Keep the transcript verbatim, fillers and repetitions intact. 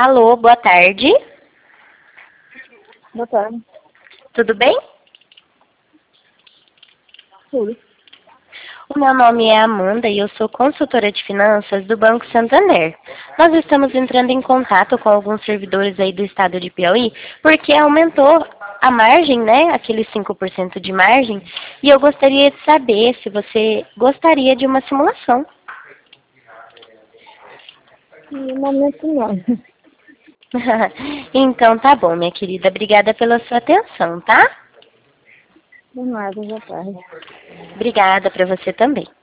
Alô, boa tarde. Boa tarde. Tudo bem? Tudo. O meu nome é Amanda e eu sou consultora de finanças do Banco Santander. Nós estamos entrando em contato com alguns servidores aí do estado de Piauí, porque aumentou a margem, né, aqueles cinco por cento de margem, e eu gostaria de saber se você gostaria de uma simulação. No momento não. Então tá bom, minha querida. Obrigada pela sua atenção, tá? De nada, boa tarde. Obrigada para você também.